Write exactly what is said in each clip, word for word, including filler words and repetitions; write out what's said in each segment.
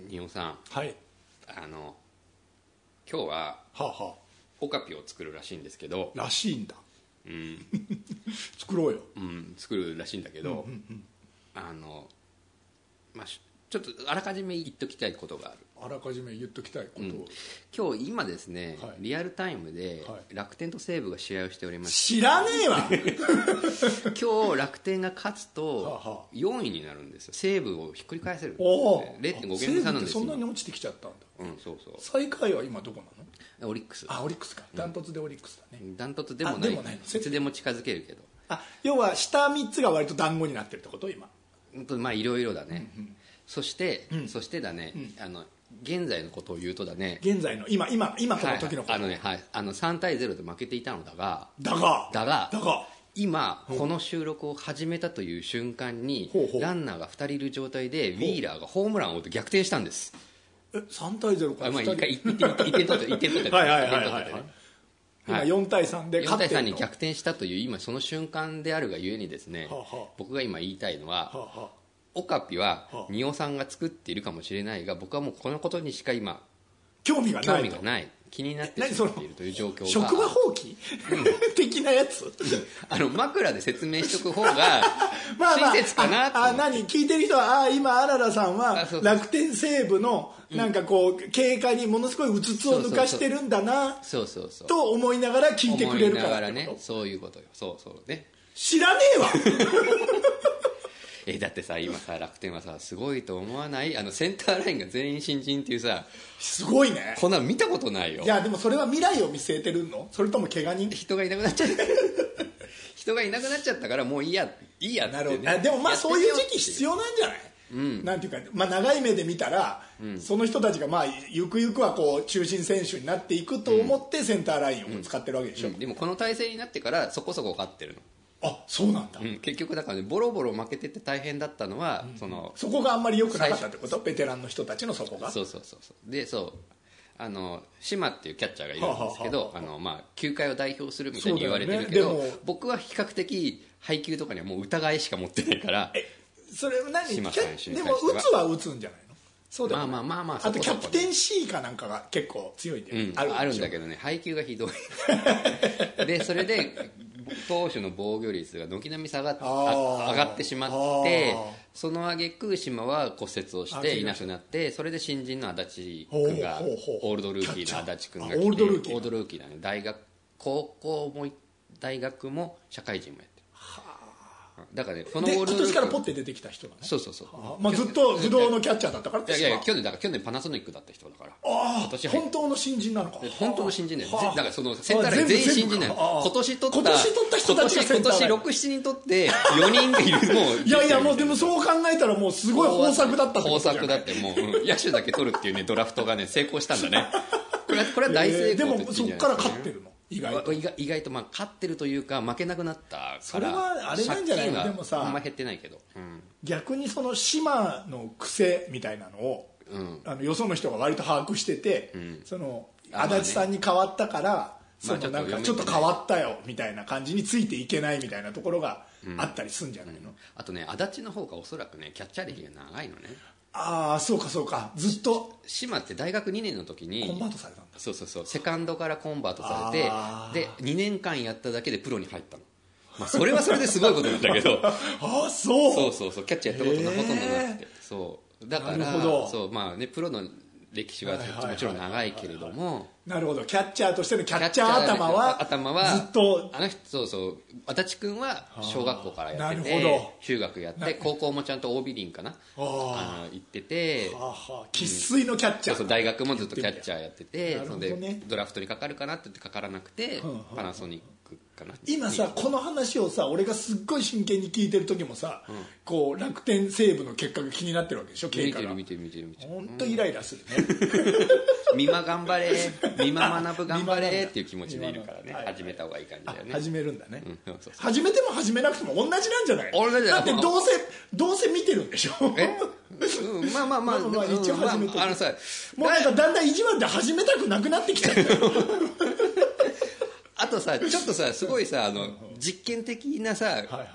仁尾さん、 はい、 あの今日は、はあはあ、オカピを作るらしいんですけど。 らしいんだ、 うん、 作ろうよ、 うん、作るらしいんだけど、うんうんうん、あのまあちょっとあらかじめ言っときたいことがある。 あらかじめ言っときたいことを、うん、 今日今ですね、はい、リアルタイムで楽天と西武が試合をしております。 知らねえわ今日楽天が勝つとよんいになるんですよ。西武をひっくり返せるんですよ、ね、れいてんご ゲーム差なんですよ。 西武ってそんなに落ちてきちゃったんだ。 うん、そうそう。 最下位は今どこなの？オリックス。 あ、オリックスか。ダントツでオリックスだね。 ダントツでもない。でもない。いつでも近づけるけど。 あ、要は下みっつが割と団子になってるってこと今。 まあいろいろだね、うんうん、そして、うん、そしてだね、うん、あの現在のことを言うとだね、 現在の今今今この時のこと、 はい、あのね、はい、あのさんたいゼロで負けていたのだがだがだがだが今この収録を始めたという瞬間に、うん、ランナーがふたりいる状態でウィーラーがホームランを打って逆転したんです。 えさんたいゼロからふたり、まあ、いっかいいってん取っていってん取ってはいはいはいはいはい、今よんたいさんで勝ってるの。 よんたいさんに逆転したという今その瞬間であるがゆえにですね、はあはあ、僕が今言いたいのは、はあはあ、オカピは仁尾さんが作っているかもしれないが、僕はもうこのことにしか今興味がない興味がない気になってしまっているという状況が。 職場放棄、うん、的なやつあの枕で説明しとく方が親切かなと思って。 まあまあ、ああ何聞いてる人はあ今あららさんは楽天西武のなんかこう経過にものすごいうつつを抜かしてるんだなと思いながら聞いてくれるからってこと。思いながらね、 そういうことよ。そうそうね。 知らねえわえだってさ今さ楽天はさすごいと思わない？あのセンターラインが全員新人っていうさ、 すごいね。 こんなの見たことないよ。 いやでもそれは未来を見据えてるの？それとも怪我人？ 人がいなくなっちゃった人がいなくなっちゃったからもういいやいいやって、ね、 なるほど。でもまあそういう時期必要なんじゃない？うん、なんていうか、まあ、長い目で見たら、うん、その人たちがまあゆくゆくはこう中心選手になっていくと思ってセンターラインを使ってるわけでしょ、 うんうん、でもこの体制になってからそこそこ勝ってるの。 あ、そうなんだ、 うん、結局だから、ね、ボロボロ負けてて大変だったのは、うん、そのそこがあんまり良くなかったってこと？ベテランの人たちのそこが。 そうそうそうそうでそうあの島っていうキャッチャーがいるんですけど、はあはあはあ、あのまあ、球界を代表するみたいに言われてるけど、ね、僕は比較的配球とかにはもう疑いしか持ってないから。 えそれ何島選手に対してはでも打つは打つんじゃないの？そうでもまあまあまあまあ、 あとキャプテン C かなんかが結構強いんで、 うん、あるあるんだけどね、配球がひどいでそれで投手の防御率が軒並み下がっ上がってしまって、その挙句島は骨折をしていなくなって、それで新人の足立君がオールドルーキーの足立君が来て、オールドルーキーオールドルーキーだね。大学高校も大学も社会人もやってる。だからね、この今年からポッて出てきた人がね。 そうそうそう、 まあ、ずっと不動のキャッチャーだったからって。 いやいや去年だから去年パナソニックだった人だから。 ああ、今年本当の新人なのか。 本当の新人だよ。だからそのセンターライン全員新人なの。今年取った今年取った人たちがセンターライン、 今年ろく、しちにん取ってよにんがいる。もういやいやもうでもそう考えたらもうすごい豊作だったってことじゃない。 豊作だってもう、うん、野手だけ取るっていうねドラフトがね成功したんだね。これはこれは大成功、 えー、でもそっから勝ってるの。意外と意外、意外とまあ勝ってるというか負けなくなったから。 それはあれなんじゃないの？でもさあんま減ってないけど、うん、 逆にその島の癖みたいなのを、うん、あのよその人が割と把握してて、うん、その足立さんに変わったから、まあね、そのなんかちょっと変わったよみたいな感じについていけないみたいなところがあったりするんじゃないの、うんうん、 あとね足立の方がおそらくねキャッチャー歴が長いのね。 ああそうかそうか。ずっと島って大学にねんの時にコンバートされたんだ。 そうそうそう、セカンドからコンバートされて、でにねんかんやっただけでプロに入ったの。まあ、それはそれですごいことなんだけどああそうそうそうそう、キャッチャーやったことがほとんどなくて、そうだからそうまあねプロの歴史はもちろん長いけれども、 なるほど、キャッチャーとしてのキャッチャー頭は頭はずっとあの人そうそう足立君は小学校からやってて中学やって高校もちゃんと オービー リンかなあの行ってて生粋のキャッチャー、 そうそう大学もずっとキャッチャーやってて、それでドラフトにかかるかなって言ってかからなくてパナソニックかな。 今さこの話をさ俺がすっごい真剣に聞いてる時もさ、うん、こう楽天西武の結果が気になってるわけでしょ。経過が見てる見てる見てる見てる。 本当イライラするね美馬頑張れ美馬学ぶ頑張れっていう気持ちでいるからね、はい、始めた方がいい感じだよね。 始めるんだね、うん、 そうそう始めても始めなくても同じなんじゃないの？ 同じだってどうせどうせ見てるんでしょえ、うん、まあまあまあ、まあまあ、 一応始めて、 まあ、あのさもうなんかだんだん意地悪で始めたくなくなってきちゃったよあとさちょっとさすごいさあの実験的なさ、はいはい、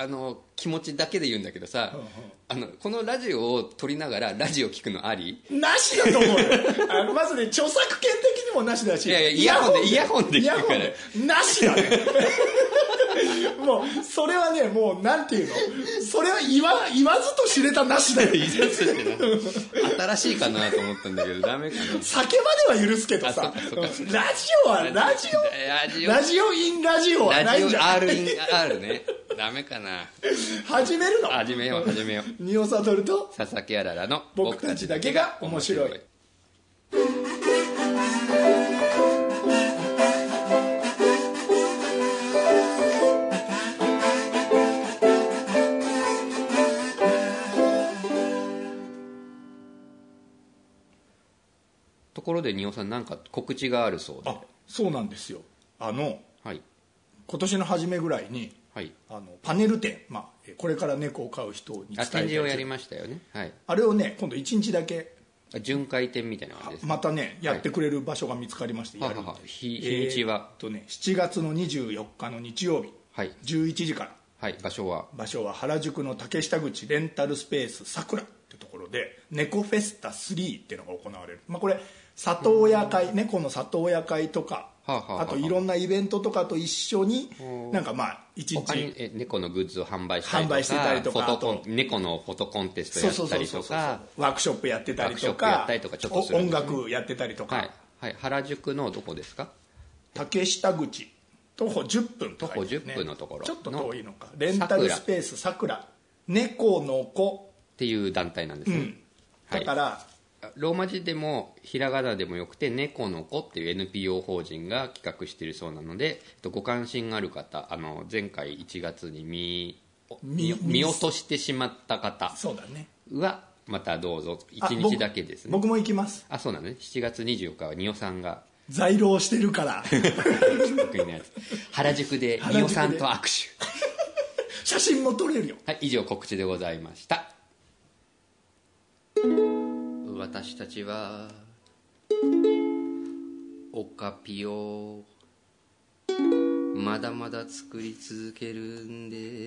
あの気持ちだけで言うんだけどさ、 うんうん、 あのこのラジオを撮りながらラジオ聞くのあり？ なしだと思うよあのまずね著作権的にもなしだし、 いやいやイヤホンでイヤホンで聞くからなしだねもうそれはねもうなんていうのそれは言わ言わずと知れたなしだよ新しいかなと思ったんだけどダメかな。 酒までは許すけどさ、ラジオはラジオラジオインラジオはないんじゃん。 ラジオ R イン R ねダメかな。 始めるの？ 始めよう始めよう。 仁尾悟と佐々木あららの僕たちだけが面白い。 ところで仁尾さんなんか告知があるそうで。 あ、そうなんですよ。あの、 はい、 今年の初めぐらいに、はい、あのパネル展、まあ、これから猫を飼う人に伝えたい展示をやりましたよね、はい、 あれをね今度いちにちだけ巡回展みたいな感じです、ね、 またねやってくれる場所が見つかりまして、 はい、 やるはは日にちは、 えー、とね、しちがつのにじゅうよっかの日曜日、はい、じゅういちじから、 はい、場所は場所は原宿の竹下口レンタルスペースさくらってところで猫フェスタスリーっていうのが行われる、まあ、これ里親会、猫の里親会とか、はあはあはあ、あといろんなイベントとかと一緒になんかまあ一日他にえ猫のグッズを販売したりとか、 販売してたりとか、 フォトコン猫のフォトコンテストやったりとか、 ワークショップやってたりとか、音楽やってたりとか、 はいはい、原宿のどこですか？ 竹下口徒歩じゅっぷんとか、ね、 徒歩じゅっぷんのところちょっと遠いのか、レンタルスペースさくら猫の子っていう団体なんですね、うん、 だから、はい、 ローマ字でもひらがなでもよくて猫の子っていう エヌピーオー 法人が企画しているそうなので、ご関心がある方、あの前回いちがつに 見, 見, 見落としてしまった方はまたどうぞいちにちだけですね。 僕も行きます。 あ、そうなのね。しちがつにじゅうよっかは仁尾さんが在労してるから得意なやつ原宿で仁尾さんと握手写真も撮れるよ。 はい、以上告知でございました。私たちはオカピをまだまだ作り続けるんです。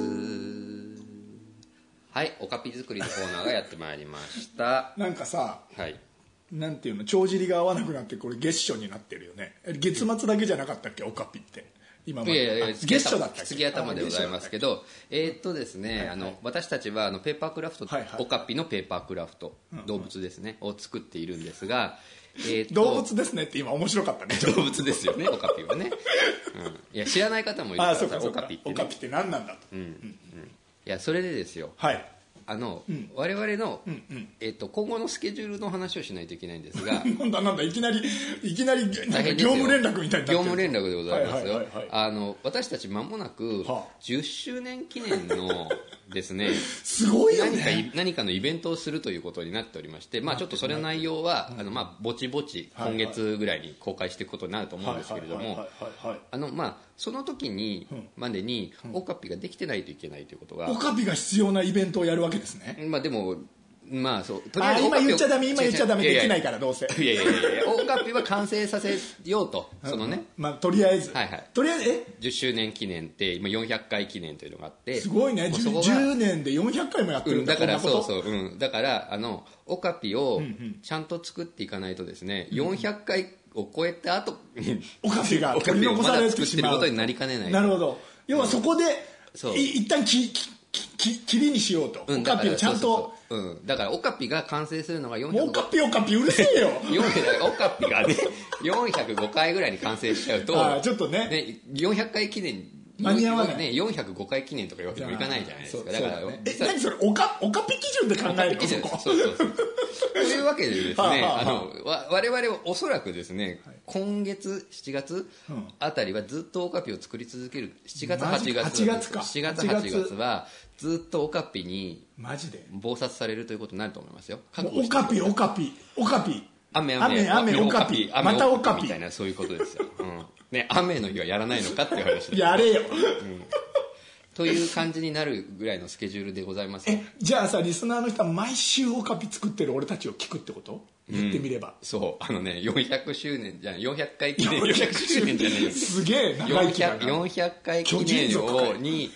はい、オカピ作りのコーナーがやってまいりましたなんかさ、 はい、 なんていうの、帳尻が合わなくなってこれ月初になってるよね。月末だけじゃなかったっけ、オカピって今まで。いやいや月初だったっけ。月頭でございますけど、えー、っとですね、はいはい、あの私たちはあのペーパークラフト、はいはい、オカピのペーパークラフト、うんうん、動物ですねを作っているんですが、 えー、っと動物ですねって今面白かったね。 動物ですよねオカピはね、うん、いや知らない方もいるからさ、オカピって、ね、 オカピって何なんだと、 うんうんうん、いやそれでですよ、はい、あの、うん、我々の、うんうん、えー、と今後のスケジュールの話をしないといけないんですがなんだなんだいきなりいきなりなんか業務連絡みたいになってる。 業務連絡でございますよ。あの私たち間もなくじゅっしゅうねん記念のですねすごいよね、 何か何かのイベントをするということになっておりまして、まあ、ちょっとそれの内容は、うん、あのまあぼちぼち今月ぐらいに公開していくことになると思うんですけれども、あのまあその時に、うん、までに、うん、オカピができてないといけないということが、 オカピが必要なイベントをやるわけですね。 まあでもまあそうとりあえず今言っちゃダメ今言っちゃダメできないからどうせいやいやいやいやオカピは完成させようとそのね、 まあとりあえず、 はいはい、 とりあえずえじゅっしゅうねん記念って今よんひゃっかい記念というのがあって、 すごいね 10, じゅうねんでよんひゃっかいもやってるんだ、 うん、だからそうそう、うん、だからあのオカピをちゃんと作っていかないとですね、うんうん、よんひゃっかいを超えた後オカピが取り残されてしまう、オカピをまだ作ってることになりかねない。 なるほど、要はそこで、うん、い一旦ききききりにしようと、うん、オカピをちゃんとそうそうそう、うん、だからオカピが完成するのがよんひゃくごオカピオカピうるせえよオカピがねよんひゃくごかいぐらいに完成しちゃうとあちょっと ね, ねよんひゃっかい記念間に合わない、 ね、よんひゃくごかい記念とかいうわけにもいかないじゃないですか。だから、ね、 え何それオカオカピ基準で考えるの？ そうそうそうというわけでですねはあ、はあ、あの我々はおそらくですね、はい、今月しちがつあたりはずっとオカピを作り続ける。しちがつはちがつはちがつかしちがつはちがつはずっとオカピにマジで忙殺されるということになると思いますよ。 オカピオカピオカピ雨雨雨オカピまたオカピみたいなそういうことですよ、うんね、雨の日はやらないのかっていう話です。 やれよ、うん、 という感じになるぐらいのスケジュールでございます。 えじゃあさリスナーの人は毎週オカピ作ってる俺たちを聞くってこと？言ってみれば、うん、 そうあのねよんひゃくしゅうねんじゃないよんひゃっかい記念よんひゃくしゅうねんじゃないよすげえ長い期間よんひゃっかい記念をに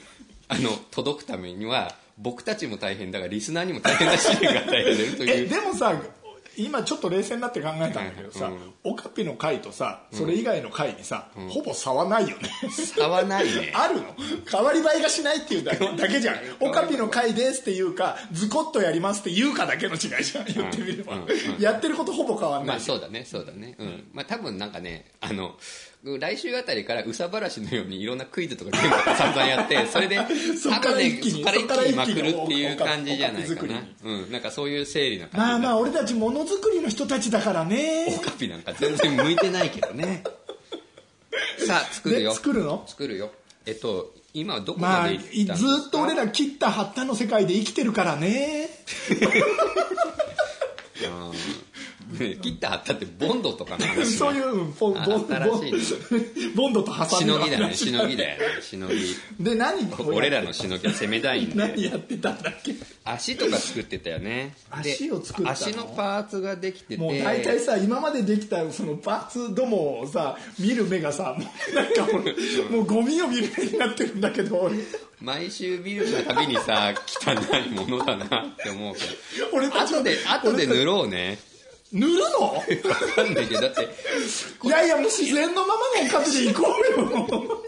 あの届くためには僕たちも大変だがリスナーにも大変な試練が与えられるというえでもさ今ちょっと冷静になって考えたんだけどさ、うん、オカピの回とさそれ以外の回にさ、うん、ほぼ差はないよね差はないねあるの変わり映えがしないっていうだけだけじゃんオカピの回ですっていうかズコッとやりますっていうかだけの違いじゃん言ってみれば、うんうんうん、やってることほぼ変わんない、 まあ、そうだねそうだね、うんまあ、多分なんかねあの来週あたりからうさばらしのようにいろんなクイズとかゲームとか散々やってそれでそこから一気にそこから一気にまくるっていう感じじゃないかな、うん、なんかそういう整理な感じ。 まあまあ俺たちものづくりの人たちだからねオカピなんか全然向いてないけどねさあ作るよ作るの作るよえっと今はどこまで行ったんですか、 まあ、ずっと俺ら切った貼ったの世界で生きてるからねあ切った貼ったってボンドとかの話そういうボンドボンドとハサミの話しのぎだよねしのぎだよねしのぎで何俺らのしのぎは攻めたいんで何やってたんだっけ足とか作ってたよね足を作ったの足のパーツができててもう大体さ今までできたそのパーツどもをさ見る目がさもうなんか俺もうゴミを見る目になってるんだけど俺毎週見るたびにさ汚いものだなって思うけど俺たち後で後で塗ろうね塗るの分かんないけどだっていやいやもう自然のままの形でいこうよ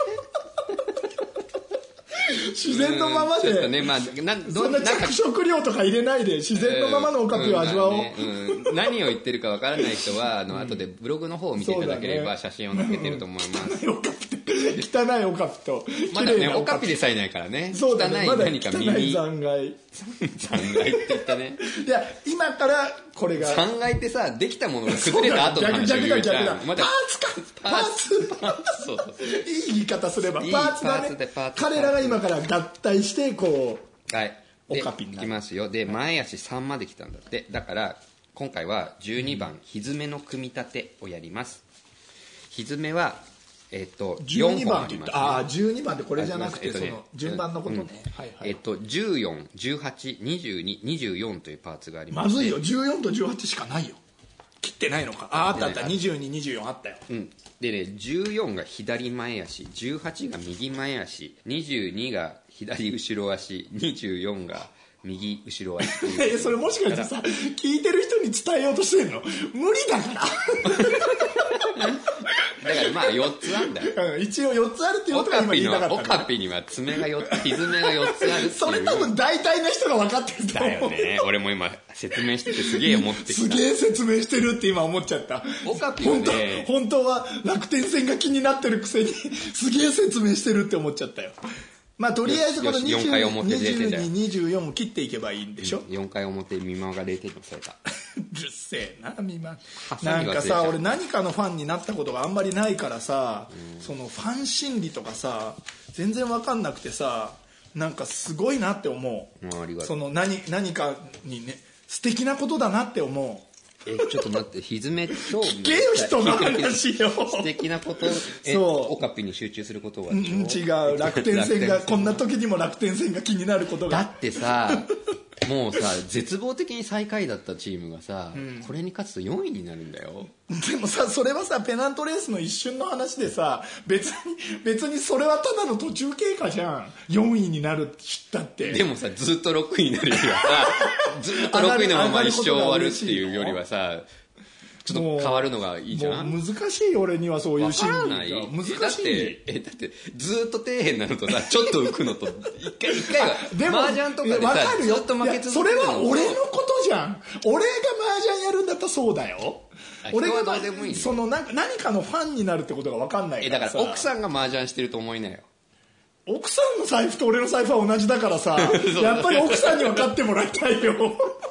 自然のままで、 ねまあ、なそんな着色料とか入れないで自然のままのオカピを味わおう、うんねうん、何を言ってるかわからない人はあの後でブログの方を見ていただければ写真を載っけてると思います、 うん、汚いオカピとまだねオカピでさえないからねそうだね汚い何か耳汚い残骸残骸って言ったねいや今からこれが残骸ってさできたものが崩れた後の話を言うじゃんパーツかパーツパーツそうそうそういい言い方すればパーツだね彼らが今から合体してこうはいオカピになるいきますよで前足さんまで来たんだってだから今回はじゅうにばんひづめの組み立てをやりますひづめはえっとじゅうにばんって言った、 よんほんありますね、 ああじゅうにばんってこれじゃなくて、 えっとね、 その順番のことね、 うんはいはい、 えっとじゅうよん、じゅうはち、にじゅうに、にじゅうよんというパーツがありまますまずいよじゅうよんとじゅうはちしかないよ切ってないのかああったあったにじゅうに、にじゅうよんあったよ、 うん、でねじゅうよんが左前足じゅうはちが右前足にじゅうにが左後ろ足にじゅうよんが右後ろ足えそれもしかしてさ聞いてる人に伝えようとしてんの無理だからだからまあよっつあんだよ、 うん、一応よっつあるっていうことが今言いたかった、 オカピには爪がよっつひづめがよっつあるっていうそれ多分大体の人が分かってると思うだよね俺も今説明しててすげえ思ってきたすげえ説明してるって今思っちゃったオカピはね本当は楽天戦が気になってるくせにすげえ説明してるって思っちゃったよまあとりあえずこのにじゅうに、にじゅうよんを切っていけばいいんでしょ、 うん、よんかい表見間がれいてんのされたうるせえな見間なんかさ俺何かのファンになったことがあんまりないからさ、うん、そのファン心理とかさ全然分かんなくてさなんかすごいなって思う、うん、ありがとうその 何, 何かにね素敵なことだなって思うえちょっと待ってひづめと聞けよ人の話よ素敵なことえオカピに集中することは、うん、 違う楽天戦がこんな時にも楽天戦が気になることがだってさもうさ絶望的に最下位だったチームがさ、うん、これに勝つとよんいになるんだよでもさそれはさペナントレースの一瞬の話でさ別に別にそれはただの途中経過じゃんよんいになるって知ったってでもさずっとろくいになるよりはさずっとろくいのまま一生終わるっていうよりはさちょっと変わるのがいいじゃん難しい俺にはそういう心理が難しいだってえだってずっと底辺なのとさちょっと浮くのと一回一回はでも麻雀とかでさずっと負け続けるのそれは俺のことじゃん俺が麻雀やるんだったらそうだよ俺がその何かのファンになるってことが分かんないからさえだから奥さんが麻雀してると思いなよ奥さんの財布と俺の財布は同じだからさやっぱり奥さんに分かってもらいたいよ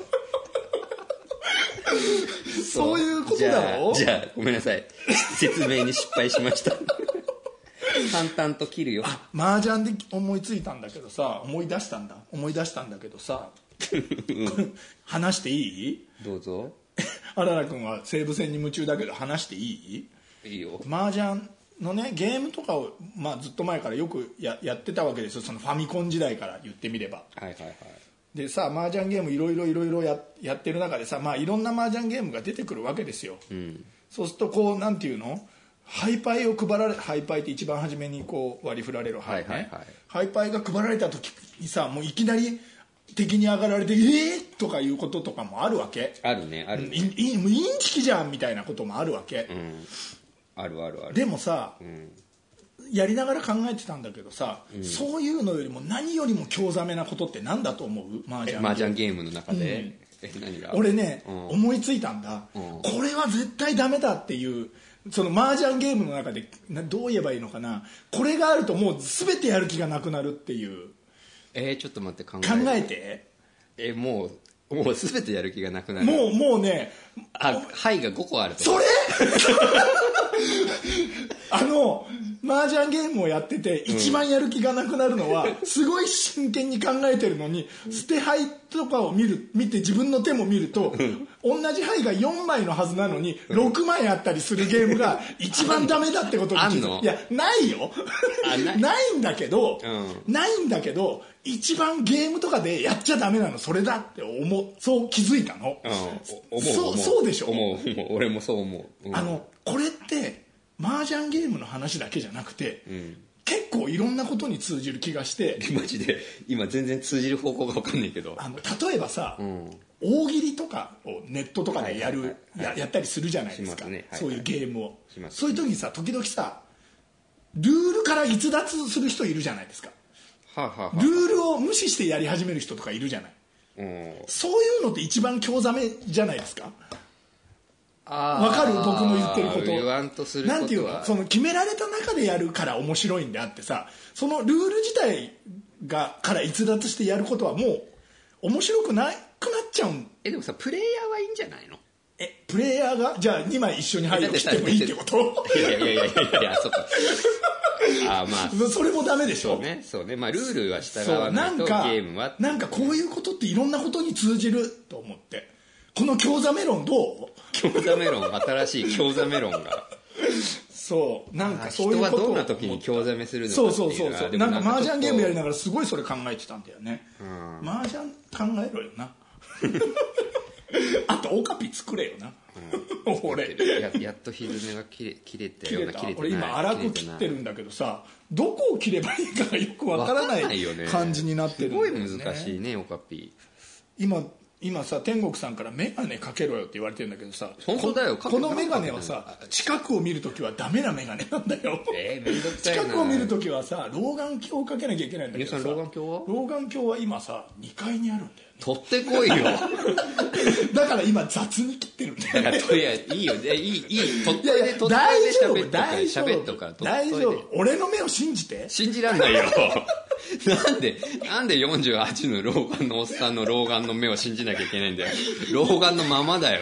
そういうことだろじゃあ、じゃあごめんなさい説明に失敗しました淡々と切るよあ麻雀で思いついたんだけどさ思い出したんだ思い出したんだけどさ話していいどうぞあらら君は西武戦に夢中だけど話していいいいよ麻雀のねゲームとかを、まあ、ずっと前からよく や, やってたわけですよそのファミコン時代から言ってみればはいはいはいでさ麻雀ゲームいろいろいろいろややってる中でさ、まあ、いろんな麻雀ゲームが出てくるわけですよ、うん、そうするとこうなんていうのハイパイを配られハイパイって一番初めにこう割り振られるハイね、 はいはいはい、 ハイパイが配られた時にさもういきなり敵に上がられてえーとかいうこととかもあるわけ。 あるねあるね、 いいもうインチキじゃんみたいなこともあるわけ、 うん、あるあるある。 でもさ、うん、やりながら考えてたんだけどさ、うん、そういうのよりも何よりも興ざめなことって何だと思う？マージャンマージャンゲームの中で、うん、え何が俺ね、うん、思いついたんだ、うん、これは絶対ダメだっていうそのマージャンゲームの中でどう言えばいいのかな、これがあるともう全てやる気がなくなるっていう。 えー、ちょっと待って考え考えてえもうもう全てやる気がなくなる。 もうもうねあ牌がごこあるとそれあの麻雀ゲームをやってて一番やる気がなくなるのは、うん、すごい真剣に考えてるのに捨て牌とかを見る見て自分の手も見ると、うん、同じ牌がよんまいのはずなのにろくまいあったりするゲームが一番ダメだってことに気づく。いやないよな い, ないんだけど、うん、ないんだけど一番ゲームとかでやっちゃダメなのそれだって思う。そう気づいたの、うん、思うそうそうでしょ。 思う俺もそう思う、うん、 あのこれって麻雀ゲームの話だけじゃなくて、うん、結構いろんなことに通じる気がして。 マジで今全然通じる方向が分かんないけど、 あの例えばさ、うん、大喜利とかをネットとかでやる、はいはいはい、や, やったりするじゃないですか、ねはいはい、そういうゲームを、そういう時にさ時々さルールから逸脱する人いるじゃないですか、はあはあ、ルールを無視してやり始める人とかいるじゃない、うん、そういうのって一番興ざめじゃないですか。わかる僕の言ってること。 言わんとすることはなんていうの、その決められた中でやるから面白いんであってさ、そのルール自体がから逸脱してやることはもう面白くなくなっちゃうん。 えでもさプレイヤーはいいんじゃないの？ えプレイヤーがじゃあにまい一緒に入ってきてもいいってこと？ いやいやいやいやいやそっかあまあそれもダメでしょ。 そうねそうね、まあルールは従わないとゲームはなんかこういうことっていろんなことに通じると思って、この興ざめ論どう？ 興ざめ論新しい興ざめ論がそうなんかそういうこと人はどんな時に興ざめするのかっていうそうそうそうそうなんか麻雀ゲームやりながらすごいそれ考えてたんだよね、うん、麻雀考えろよなあとオカピ作れよな、うん、俺や, やっとひずめが切れ切れたような切れてない。 俺今粗く切ってるんだけどさどこを切ればいいかがよくわからない感じになってるんだよね。 すごい難しいねオカピ。 今今さ天国さんからメガネかけろよって言われてるんだけどさ、 本当だよ。 このメガネはさ近くを見るときはダメなメガネなんだよ。 えー、めんどくさいな。 近くを見るときはさ老眼鏡をかけなきゃいけないんだけどさ。 皆さん老眼鏡は老眼鏡は今さにかいにあるんだよね。 取ってこいよだから今雑に切ってるんだよね。 いやいいよいいいい取っといて取っといて大丈夫喋っとか大丈夫俺の目を信じて。 信じらんないよなんでなんでよんじゅうはちの老眼のおっさんの老眼の目を信じなきゃいけないんだよ。老眼のままだよ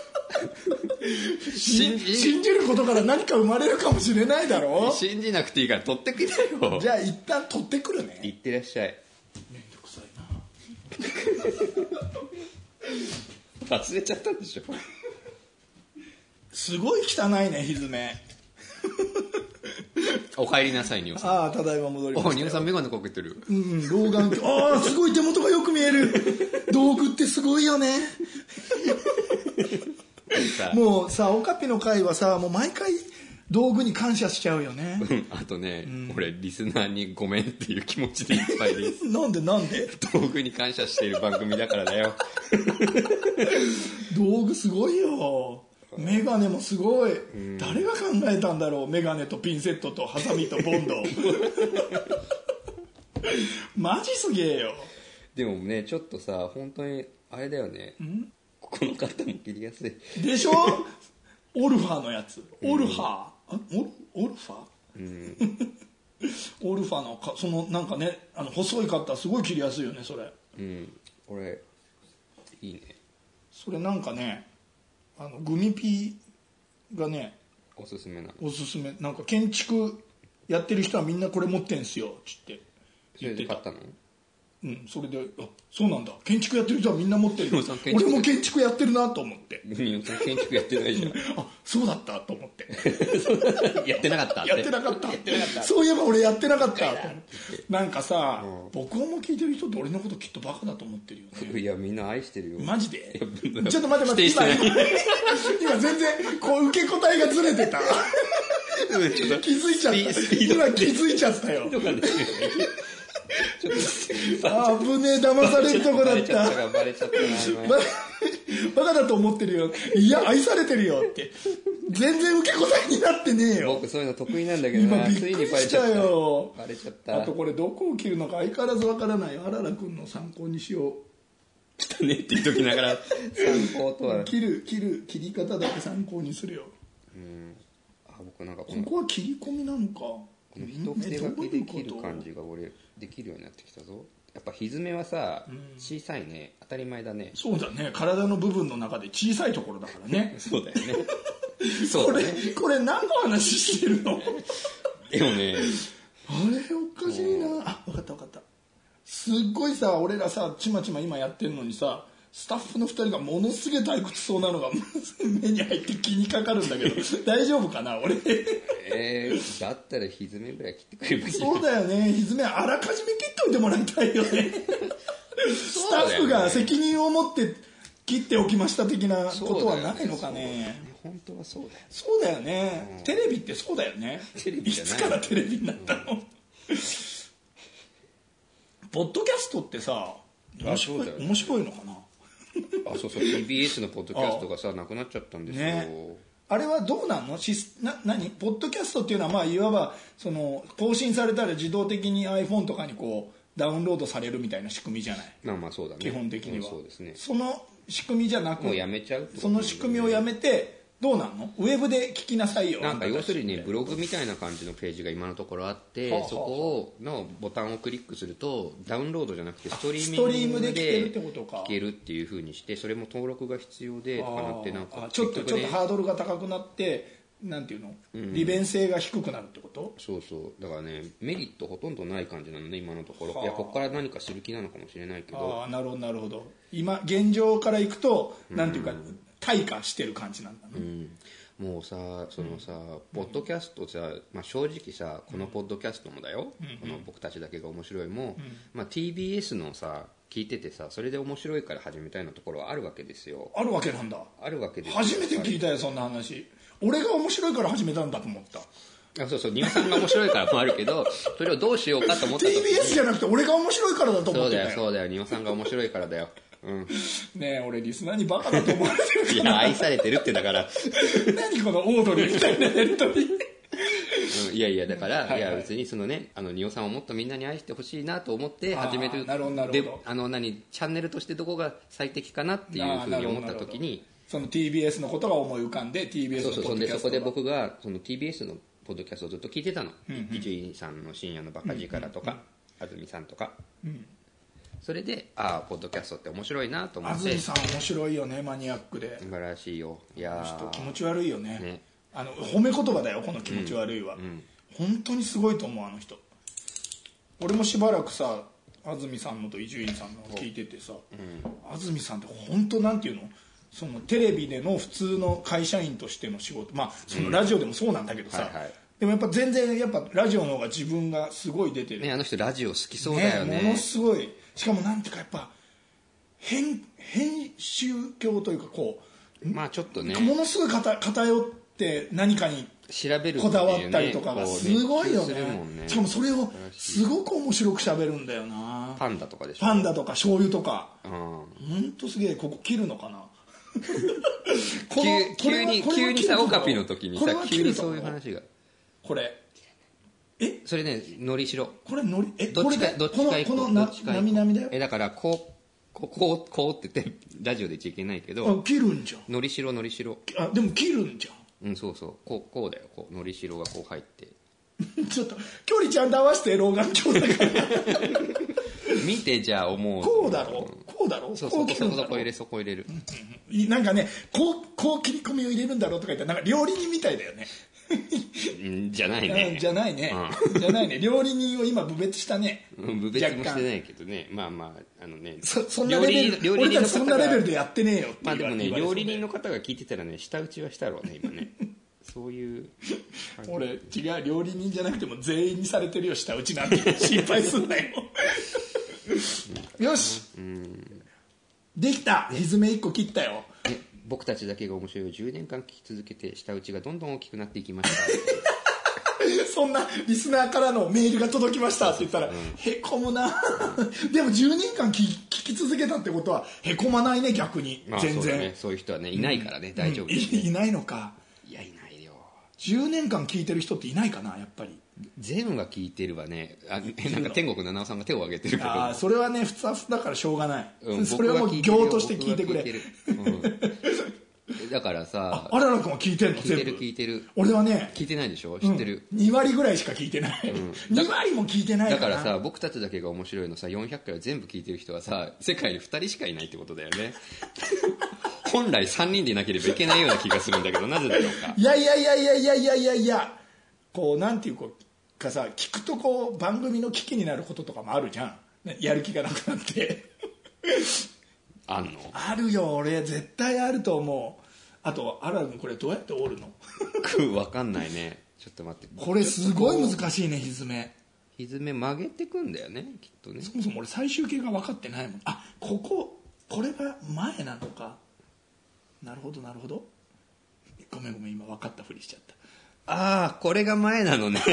信じ信じることから何か生まれるかもしれないだろ。 信じなくていいから取ってくれよ。 じゃあ一旦取ってくるね。 いってらっしゃい。 めんどくさいな忘れちゃったんでしょ。 すごい汚いねひずめお帰りなさいニオさん。 ああただいま戻りましたよ。 ニオさんメガネかけてる。 うんうん老眼鏡ああすごい手元がよく見える道具ってすごいよねもうさオカピの会はさもう毎回道具に感謝しちゃうよねあとね、うん、俺リスナーにごめんっていう気持ちでいっぱいですなんでなんで道具に感謝している番組だからだよ道具すごいよ。メガネもすごい、うん、誰が考えたんだろう。メガネとピンセットとハサミとボンドマジすげえよ。 でもねちょっとさ本当にあれだよね、んこの方も切りやすいでしょオルファのやつオルファ、うん、オルファ、うん、オルファのかそのなんかねあの細いカッターすごい切りやすいよねそれ。 うんこれいいね。 それなんかねあのグミピーがねおすすめなの。 おすすめなんか建築やってる人はみんなこれ持ってんすよつって言ってた。それで買ったの？ うんそれであそうなんだ建築やってる人はみんな持ってる俺も建築やってるなと思って建築やってないじゃんあそうだったと思ってやってなかったやってなかったそういえば俺やってなかったと思ってなんかさ、うん、僕も聞いてる人って俺のこときっとバカだと思ってるよね。 いやみんな愛してるよマジでちょっと待って待って今今全然こう受け答えがずれてた気づいちゃった今気づいちゃったよあぶねえ騙されるとこだったバレちゃったなバカだと思ってるよいや愛されてるよって全然受け答えになってねえよ僕そういうの得意なんだけどな今びっくりしたよバレちゃったあとこれどこを切るのか相変わらずわからないあららくんの参考にしよう汚ねって言っときながら参考とは切る切る切り方だけ参考にするようんあ僕なんかここは切り込みなのかこの一手書きで切る感じが俺できるようになってきたぞやっぱひずめはさ、うん、小さいね当たり前だねそうだね体の部分の中で小さいところだからねそうだよねそうだねこれこれ何の話してるのでもねあれおかしいなあ分かった分かったすっごいさ俺らさちまちま今やってるのにさスタッフのふたりがものすげえ退屈そうなのが目に入って気にかかるんだけど大丈夫かな俺えー、だったらひずめぐらい切ってくればいいそうだよねひずめあらかじめ切っておいてもらいたいよねスタッフが責任を持って切っておきました的なことはないのかね本当はそうだよそうだよね、うん、テレビってそうだよねテレビじゃないいつからテレビになったの、うん、ポッドキャストってさ面白い、ね、面白いのかなあそうそう ティービーエス のポッドキャストがさなくなっちゃったんですよ、 ね、あれはどうなんのしな何ポッドキャストっていうのはまあいわばその更新されたら自動的に iPhone とかにこうダウンロードされるみたいな仕組みじゃないまあまあそうだね基本的には、 うん、そうですねその仕組みじゃなくもうやめちゃうってこと、 その仕組みをやめてどうなんのウェブで聞きなさいよなんか要するにブログみたいな感じのページが今のところあって、はあはあ、そこのボタンをクリックするとダウンロードじゃなくてストリーミングで聞けるっていう風にしてそれも登録が必要でとかなってなんかちょっとちょっとハードルが高くなってなんていうの、うん、利便性が低くなるってこと？ そうそうだからねメリットほとんどない感じなのね今のところ、はあ、いやここから何かする気なのかもしれないけどあなるほどなるほど今現状からいくとなんていうか、うん、退化してる感じなんだね、 うんもうさそのさ、うん、ポッドキャストさ、まあ、正直さこのポッドキャストもだよ、うん、この僕たちだけが面白いも、うんまあ、ティービーエス のさ聞いててさそれで面白いから始めたいなところはあるわけですよあるわけなんだあるわけです初めて聞いたよそんな話俺が面白いから始めたんだと思ったあそうそう丹羽さんが面白いからもあるけどそれをどうしようかと思った時にティービーエス じゃなくて俺が面白いからだと思ってたよそうだよそうだよ丹羽さんが面白いからだようん、 ねえ俺リスナーにバカだと思われてるからいや愛されてるってだから何このオードリーみたいなやりとりうん、いやいやだから、はいはい、いや別にそのねあの仁尾さんをもっとみんなに愛してほしいなと思って始めるなるほどなるほどあの何チャンネルとしてどこが最適かなっていうふうに思った時にその ティービーエス のことが思い浮かんで ティービーエス のポッドキャストそうそうそこで僕がその ティービーエス のポッドキャストをずっと聞いてたの伊集院さんの深夜のバカ力とか安住さんとか、うんそれでああポッドキャストって面白いなと思って安住さん面白いよねマニアックで素晴らしいよいや人気持ち悪いよ ね, ねあの褒め言葉だよこの気持ち悪いは、うんうん、本当にすごいと思うあの人俺もしばらくさ安住さんのと伊集院さんの聞いててさ、うん、安住さんって本当なんていうのそのテレビでの普通の会社員としての仕事まあそのラジオでもそうなんだけどさ、うんはいはいでもやっぱ全然やっぱラジオの方が自分がすごい出てるねあの人ラジオ好きそうだよねねものすごいしかもなんていうかやっぱ編編集教というかこうまあちょっとねものすごい偏って何かに調べるこだわったりとかがすごいよ ね, ねしかもそれをすごく面白く喋るんだよなパンダとかでしょパンダとか醤油とかほんとすげえここ切るのかなこの急に急にさオカピの時にさ急にそういう話がこれえそれねのりしろこれのりえどっちかどっちかこのこのななみなみだよえだからこうこうこうこうって言ってラジオで言っちゃいけないけどあ切るんじゃんのりしろのりしろあでも切るんじゃんうんそうそうこうこうだよこうのりしろがこう入ってちょっと距離ちゃんと合わせて老眼鏡だから見てじゃあ思うこうだろこうだろそうそうそうそこ入れそこ入れるなんかねこうこう切り込みを入れるんだろうとか言ったらなんか料理人みたいだよねじゃないねじゃないね、うん、じゃないね料理人を今部別したね部別もしてないけどねまあまああのねそそんなレベル料理人の方が俺たちそんなレベルでやってねえよってまあでもね料理人の方が聞いてたらね舌打ちはしたろうね今ねそういう俺違う料理人じゃなくても全員にされてるよ舌打ちなんて心配すんなよよし、うん、できたひずめいっこ切ったよ僕たちだけが面白いをじゅうねんかん聞き続けて舌打ちがどんどん大きくなっていきましたそんなリスナーからのメールが届きましたって言ったら、うん、へこむなでもじゅうねんかん聞き続けたってことはへこまないね逆に、まあ、全然そうだね、そういう人はねいないからね、うん、大丈夫です、ね、 い, いないのか。 いやいないよ。 じゅうねんかん聞いてる人っていないかなやっぱり。 全が聞いてるわね。あなんか天国七尾さんが手を挙げてるけど、 あそれはねふつふつだからしょうがない、うん、それはもう行として聞いてくれ。 だからさ、 あららくんは聞いてんの？ 聞いてる聞いてる。 俺はね聞いてないでしょ、知ってる、 うん、にわりぐらいしか聞いてない、うん、にわりも聞いてないから。だからさ、僕たちだけが面白いのさ、よんひゃっかいを全部聞いてる人はさ、世界にふたりしかいないってことだよね本来さんにんでいなければいけないような気がするんだけど、なぜだろうか。 いやいやいやいやいやいやいやいや、こうなんていうかさ、聞くとこう番組の危機になることとかもあるじゃん、やる気がなくなってあんの？ あるよ、俺絶対あると思う。あとあらくんこれどうやって折るの？ 分かんないね、ちょっと待って。 これすごい難しいね、ひずめ。 ひずめ曲げてくんだよねきっとね。 そもそも俺最終形が分かってないもん。あ、こここれが前なのか。なるほどなるほど。ごめんごめん、今分かったふりしちゃった。 ああ、これが前なのね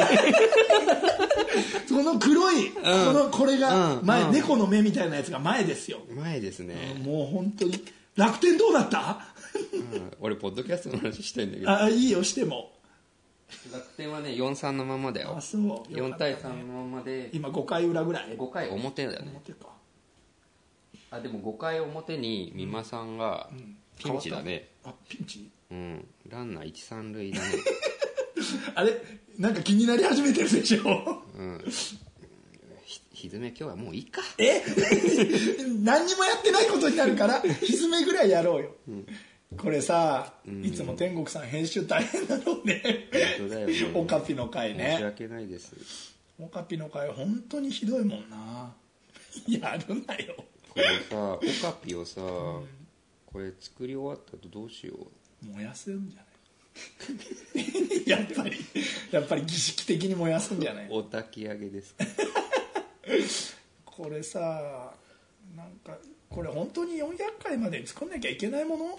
この黒い、うん、このこれが前、うん、猫の目みたいなやつが前ですよ。 前ですね。 もう本当に。楽天どうだった？ うん、俺ポッドキャストの話したいんだけど。 あ、いいよしても。 楽天はね よんたいさん のままだよ。 あ、そう。よ、 ね、よんたいさんのままで今ごかい裏ぐらい。 ごかい表だよね。 表か。 あ、でもごかい表に美馬さんがピンチだね、 うんうん、あ、ピンチ。 うん、ランナーいち、さん塁だねあれなんか気になり始めてるでしょ。うん。 ひ, ひずめ今日はもういいか。 え何にもやってないことになるからひずめぐらいやろうよ、うん、これさ、うん、いつも天国さん編集大変だろうね。 本当だよね。 オカピの回ね。 申し訳ないです。 オカピの回本当にひどいもんな。やるなよ。 これさ、オカピをさ、うん、これ作り終わったとどうしよう。燃やすんじゃないやっぱりやっぱり儀式的に燃やすんじゃない。 お焚き上げですかこれさ、なんかこれ本当によんひゃっかいまでに作んなきゃいけないもの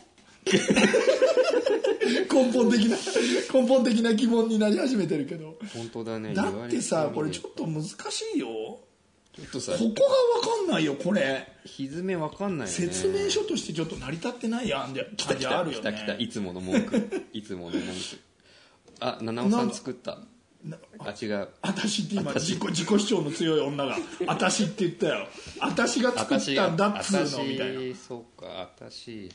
根本的な根本的な疑問になり始めてるけど。 本当だね。 だってさ、これちょっと難しいよ。 ちょっとさ、 ここが分かんないよこれ。 ひずめ分かんないよね。説明書としてちょっと成り立ってない案で来た来たあるよね。 来た来た、いつもの文句いつもの文句。あ、七尾さん作った。あ、違う。 私って今自己自己主張の強い女が私って言ったよ。私が作ったんだっつうのみたいな。 そうか、私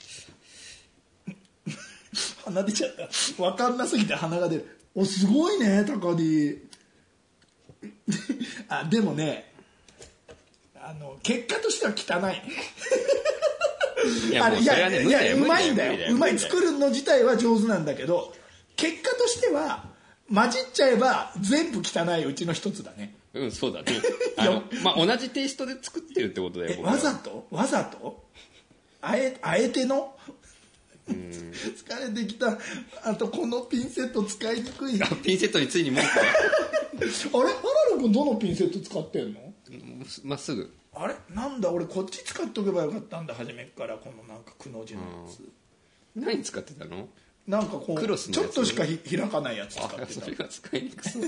鼻出ちゃった。分かんなすぎて鼻が出る。お、すごいね高 D あ、でもね、あの結果としては汚いいや、もうそれはね、 いや、うまいんだよ。うまい、作るの自体は上手なんだけど、結果としては混じっちゃえば全部汚いうちの一つだね。 うん、そうだね。あの、まあ、同じテイストで作ってるってことだよ。 え、わざとわざとあえ、あえてのうん、疲れてきた。あとこのピンセット使いにくい。 ピンセットについに文句あれ、 原野君どのピンセット使ってんの？ まっすぐ。 あれなんだ、俺こっち使っとけばよかったんだ、初めっから。このなんかくの字のやつ。 何使ってたの？ なんかこうクロスのちょっとしかひ開かないやつ使ってた。 それが使いにくそう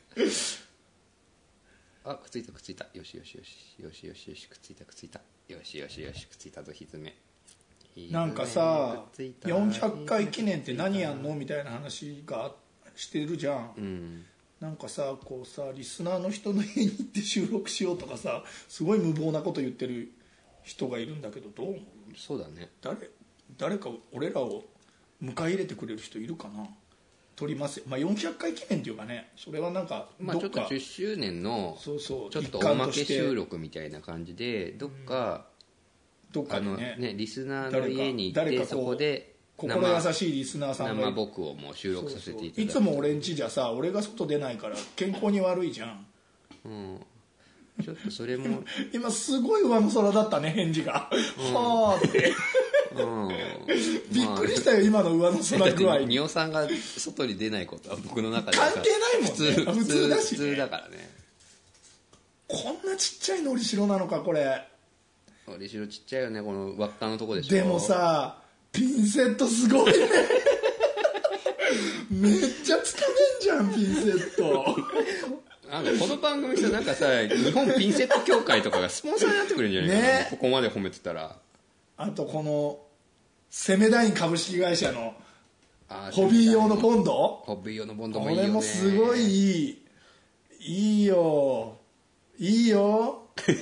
あ、くっついたくっついた。よしよしよしよしよしよし、くっついたくっついた。よしよしよし、くっついたぞひずめ。 なんかさ、よんひゃっかい記念って何やんのみたいな話がしてるじゃん、うん、なんかさ、こうさ、リスナーの人の家に行って収録しようとかさ、すごい無謀なこと言ってる人がいるんだけど、どう思う？ そうだね。 誰誰か俺らを迎え入れてくれる人いるかな。撮りますよ、まあ、よんひゃっかい記念っていうかね、それはなんかまあちょっとじゅっしゅうねんのそうそうちょっとおまけ収録みたいな感じで、どっか、 うん、どっかに ね, ねリスナーの家に行ってそこで心優しいリスナーさんが生僕をもう収録させていただいて、 いつも俺ん家じゃさ、俺が外出ないから健康に悪いじゃん、 うん、ちょっとそれも今すごい上の空だったね返事が、うん、はーってうん、びっくりしたよ、まあ、今の上の空具合に。 仁尾さんが外に出ないことは僕の中で関係ないもんね。普通、普通だし、ね、 普通だからね。 こんなちっちゃいのりしろなのかこれ。 のりしろちっちゃいよね、この輪っかのとこでしょ。 でもさ、ピンセットすごいねめっちゃつかめんじゃんピンセット。 なんかこの番組さ、なんかさ、日本ピンセット協会とかがスポンサーになってくれるんじゃないかな、ね、ここまで褒めてたら。 あとこのセメダイン株式会社のホビー用のボンド、 ホビー用のボンドもいいよね。 これもすごいいい。いいよいいよ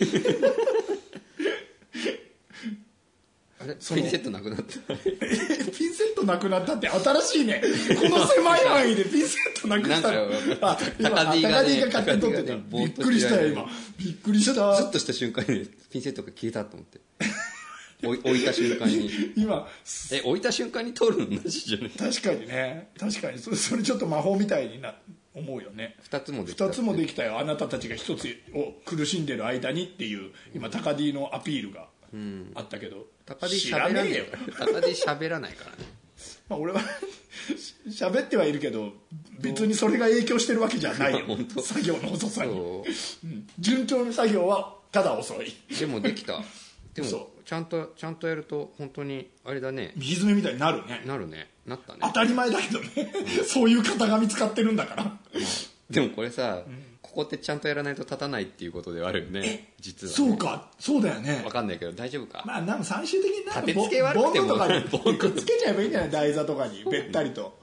あれピンセットなくなったピンセットなくなったって新しいね。この狭い範囲でピンセットなくなった。あ、今高 D が、ね、勝手に取ってた。びっくりしたよ今。びっくりした。 ずっとした瞬間にピンセットが消えたと思って置いた瞬間に今え置いた瞬間に通るのなしじゃない。 確かにね、確かにそれ、それちょっと魔法みたいにな思うよね。 ふたつもできた。 ふたつもできたよ。あなたたちがひとつを苦しんでる間にっていう今高 D のアピールがあったけど、うん、 高 D 喋らないよ。高 D 喋らないからね。 まあ俺は喋ってはいるけど別にそれが影響してるわけじゃないよ作業の遅さに、うん、順調に作業はただ遅い。 でもできた。でもちゃんとちゃんとやると本当にあれだね、 右爪みたいになるね。 なるね、なったね。 当たり前だけどね、うん、そういう型が見つかってるんだから、まあ、 でもこれさ、うん、ここってちゃんとやらないと立たないっていうことではあるよね実はね。 そうか、そうだよね。 分かんないけど大丈夫か。 まあなんか最終的になんか立て付け悪くてもボンドとかにくっつけちゃえばいいんじゃない。台座とかにべったりと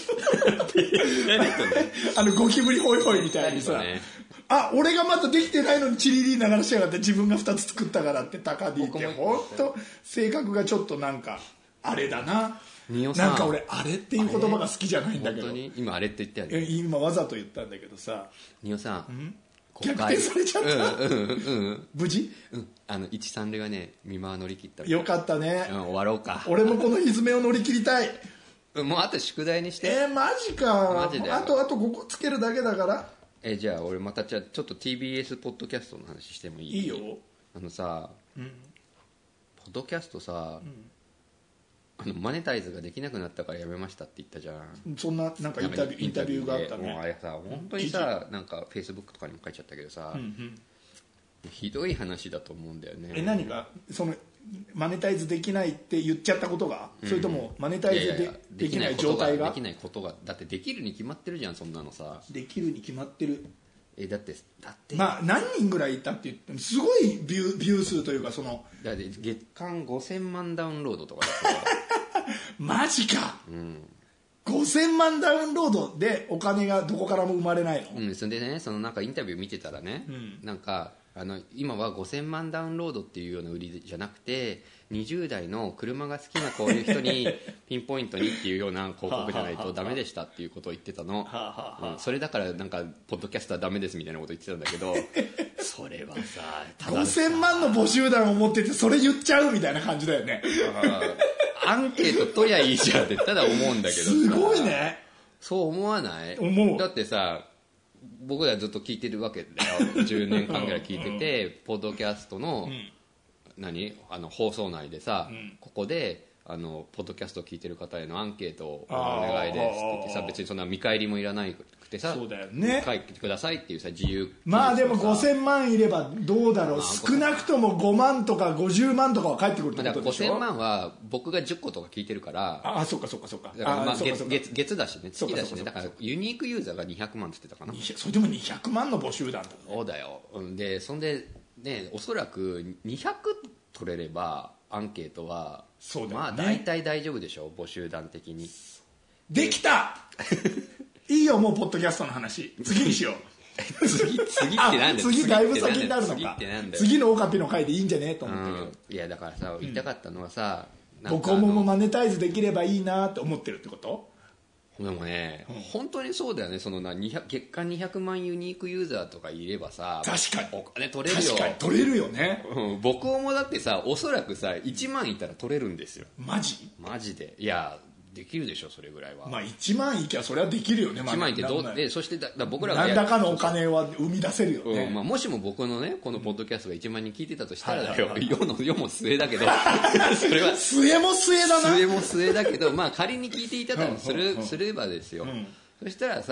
あのゴキブリホイホイみたいにさ、ね、あ、俺がまだできてないのにチリリ流しやがって自分がふたつ作ったからって高 D って本当性格がちょっとなんかあれだな。なんか俺あれっていう言葉が好きじゃないんだけど。 本当に今あれって言ったよね。 今わざと言ったんだけどさ。 ニオさん、 逆転されちゃった。うんうんうんうん、無事？ うん。あの一三塁はね、見回乗り切った。 よかったね。 うん、終わろうか。 俺もこのひずめを乗り切りたい。 もうあと宿題にして。 えー、マジか。 マジで。 あとあとここつけるだけだから。 えー、じゃあ俺またじゃあちょっと ティービーエス ポッドキャストの話してもいい？ いいよ。 あのさ、うん、ポッドキャストさ、 うん、 あのマネタイズができなくなったからやめましたって言ったじゃん。 そんななんかインタビューインタビューがあったね。 もうあれさ本当にさ、なんかフェイスブックとかにも書いちゃったけどさ、うんうん、ひどい話だと思うんだよね。 え、何がそのマネタイズできないって言っちゃったことが、うん、それともマネタイズ で, いやいやできない状態ができないことがだってできるに決まってるじゃんそんなのさ。 できるに決まってる。 えだってだってまあ何人ぐらいいたって言ってもすごいビュービュー数というかそのだって月間ごせんまんダウンロードとかですよマジか、 うん、 ごせんまんダウンロードでお金がどこからも生まれないの。 うん、それでねそのなんかインタビュー見てたらね、うん、なんかあの今はごせんまんダウンロードっていうような売りじゃなくてにじゅう代の車が好きなこういう人にピンポイントにっていうような広告じゃないとダメでしたっていうことを言ってたのうん、それだからなんかポッドキャストはダメですみたいなこと言ってたんだけどそれはさただごせんまんの募集団を持っててそれ言っちゃうみたいな感じだよねアンケート取りゃいいじゃんってただ思うんだけどさすごいね。 そう思わない？ 思う。 だってさ僕らずっと聞いてるわけだよじゅうねんかんぐらい聞いてて、うん、ポッドキャストの、うん、何あの放送内でさ、うん、ここであのポッドキャストを聞いてる方へのアンケートをお願いですって言ってさ別にそんな見返りもいらないくてさそうだよね書いてくださいっていうさ自由まあでもごせんまんいればどうだろう、まあ、少なくともごまんとかごじゅうまんとかは返ってくるってことでしょ。 ごせんまんは僕がじゅっことか聞いてるからああそっかそっかそっかだからまあ月月月だしね月だしねだからユニークユーザーがにひゃくまんって言ってたかな。 それでもにひゃくまんの募集団だ、ね、 そうだよ。でそんでねおそらくにひゃく取れればアンケートはそうだよ、ね、 まあ大体大丈夫でしょ募集団的に。 できたいいよもうポッドキャストの話次にしよう次次ってなんだよ次だいぶ先になるのか。次のオカピの回でいいんじゃねえと思ったけど、 うん、いやだからさ言いたかったのはさ、 うん、僕もマネタイズできればいいなって思ってるってこと。 でもね、うん、本当にそうだよね。そのなにひゃく月間にひゃくまんユニークユーザーとかいればさ確かにお金取れるよ。 確かに取れるよね、 うん、僕もだってさおそらくさいちまんいたら取れるんですよ。 マジマジで。いやできるでしょそれぐらいは。 まあいちまんいきゃそれはできるよね。 いちまんいってどうでそしてだだ僕らが何らかのお金は生み出せるよね、 うんまあ、もしも僕のねこのポッドキャストがいちまんにん聞いてたとしたらだよ、はいはいはい、世の世も末だけどそれは末も末だな。 末も末だけどまあ仮に聞いていただとする、うんうんうん、すればですよ、うん、そしたらさ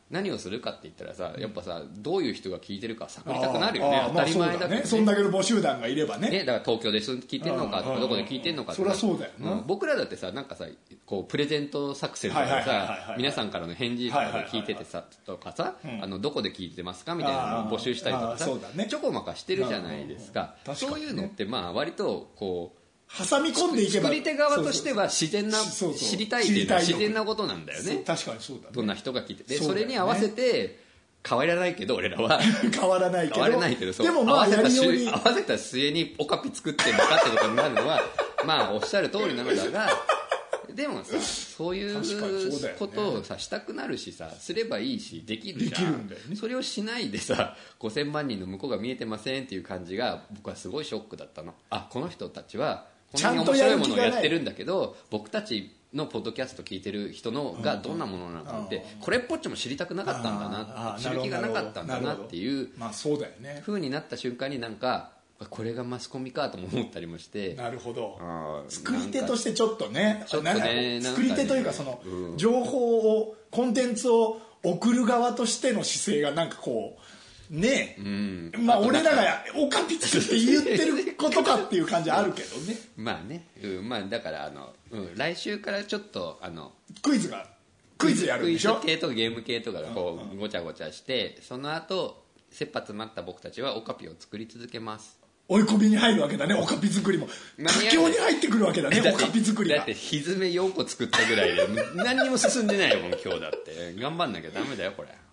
何をするかって言ったらさ、やっぱさどういう人が聞いてるか探りたくなるよね。当たり前だけどね, ね。 そんだけの募集団がいれば ね, ねだから東京で聞いてんのかとかどこで聞いてんのかとか、 そりゃそうだよな、 うん、僕らだってさなんかさこうプレゼント作戦とかでさ皆さんからの返事とかで聞いててさとかさ、うん、あのどこで聞いてますかみたいなのを募集したりとかさ、ね、ちょこまかしてるじゃないですか。そういうのってまあ割とこう挟み込んでいけば作り手側としては自然な知りたいっていうのは自然なことなんだよね。 確かにそうだね。 どんな人が聞いてで そ,、ね、それに合わせて変わらないけど俺らは変わらないけど変わらないけどそうでもまあやりように合わせた末にオカピ作ってんのかってことになるのはまあおっしゃる通りなのだがでもさそういうことをさしたくなるしさすればいいしできるじゃん。 できるんだよね。 それをしないでさごせんまん人の向こうが見えてませんっていう感じが僕はすごいショックだったの。あこの人たちはこんなに面白いものをやってるんだけど僕たちのポッドキャスト聞いてる人のがどんなものなのかってこれっぽっちも知りたくなかったんだな知る気がなかったんだなっていう風になった瞬間になんかこれがマスコミかとも思ったりもして。 なるほど。作り手としてちょっとねちょっとね作り手というかその情報をコンテンツを送る側としての姿勢がなんかこうねえ、うん、まあ俺らがオカピつって言ってることかっていう感じあるけどねまあね、うん、まあだからあの、うん、来週からちょっとあのクイズがクイズやるんでしょ。 クイズ系とかゲーム系とかがこうごちゃごちゃしてその後切羽詰まった僕たちはオカピを作り続けます。 追い込みに入るわけだね。オカピ作りも佳境に入ってくるわけだね。オカピ作りがだってひずめよんこ作ったぐらいで何にも進んでないよもう今日だって頑張んなきゃダメだよこれ。